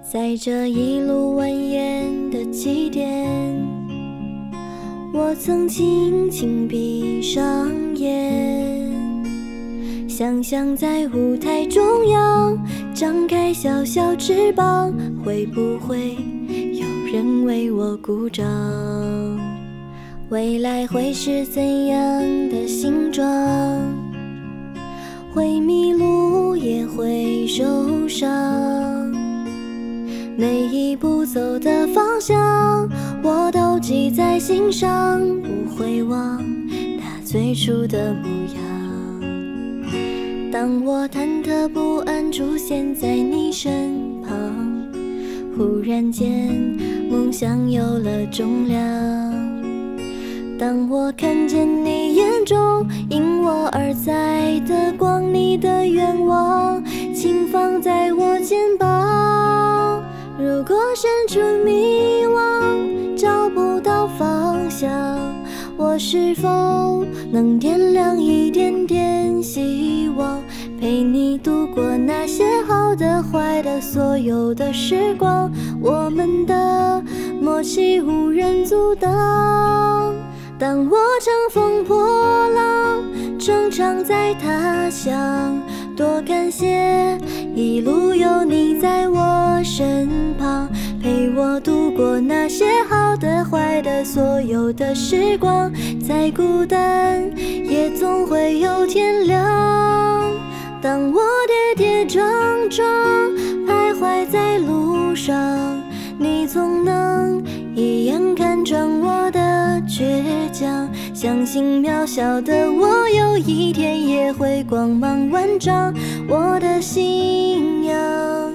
在这一路蜿蜒的起点，我曾轻轻闭上眼，想象在舞台中央张开小小翅膀，会不会有人为我鼓掌？未来会是怎样的形状？会迷路也会受伤，每一步走的方向我都记在心上，不会忘它最初的模样。当我忐忑不安出现在你身旁，忽然间梦想有了重量。当我看见你眼中因我而在的光，你的愿望轻放在我肩膀。如果身处迷惘找不到方向，我是否能点亮一点点希望，陪你度过那些好的坏的所有的时光。我们的默契无人阻挡，当我乘风破浪正常在他乡，多感谢一路有你在我身旁，陪我度过那些好的坏的所有的时光。再孤单也总会有天亮，当我跌跌撞撞徘徊在路上，你总能一眼看穿我的倔强，相信渺小的我有一天也会光芒万丈，我的信仰。